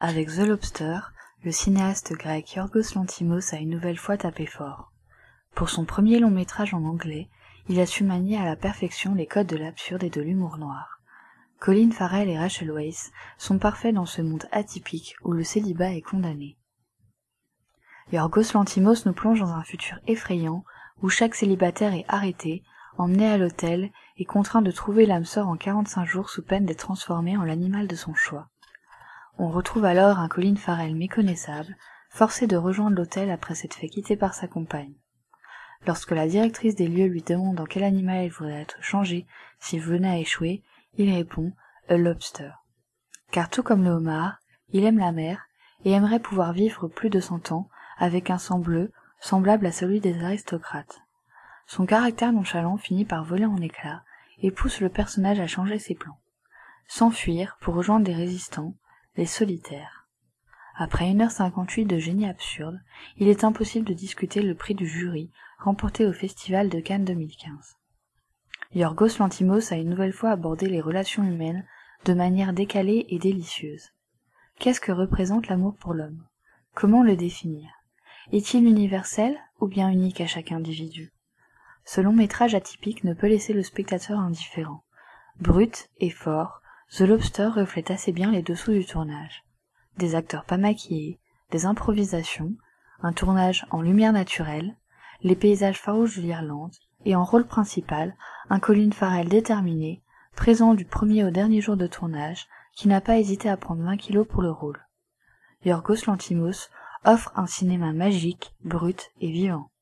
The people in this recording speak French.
Avec The Lobster, le cinéaste grec Yorgos Lanthimos a une nouvelle fois tapé fort. Pour son premier long métrage en anglais, il a su manier à la perfection les codes de l'absurde et de l'humour noir. Colin Farrell et Rachel Weisz sont parfaits dans ce monde atypique où le célibat est condamné. Yorgos Lanthimos nous plonge dans un futur effrayant où chaque célibataire est arrêté, emmené à l'hôtel et contraint de trouver l'âme sœur en 45 jours sous peine d'être transformé en l'animal de son choix. On retrouve alors un Colin Farrell méconnaissable, forcé de rejoindre l'hôtel après s'être fait quitter par sa compagne. Lorsque la directrice des lieux lui demande en quel animal il voudrait être changé s'il venait à échouer, il répond « a lobster ». Car tout comme le homard, il aime la mer et aimerait pouvoir vivre plus de 100 ans avec un sang bleu semblable à celui des aristocrates. Son caractère nonchalant finit par voler en éclats et pousse le personnage à changer ses plans. S'enfuir pour rejoindre les résistants, les solitaires. Après 1h58 de génie absurde, il est impossible de discuter le prix du jury remporté au Festival de Cannes 2015. Yorgos Lanthimos a une nouvelle fois abordé les relations humaines de manière décalée et délicieuse. Qu'est-ce que représente l'amour pour l'homme? Comment le définir? Est-il universel ou bien unique à chaque individu? Ce long métrage atypique ne peut laisser le spectateur indifférent. Brut et fort, The Lobster reflète assez bien les dessous du tournage. Des acteurs pas maquillés, des improvisations, un tournage en lumière naturelle, les paysages farouches de l'Irlande, et en rôle principal, un Colin Farrell déterminé, présent du premier au dernier jour de tournage, qui n'a pas hésité à prendre 20 kilos pour le rôle. Yorgos Lanthimos offre un cinéma magique, brut et vivant.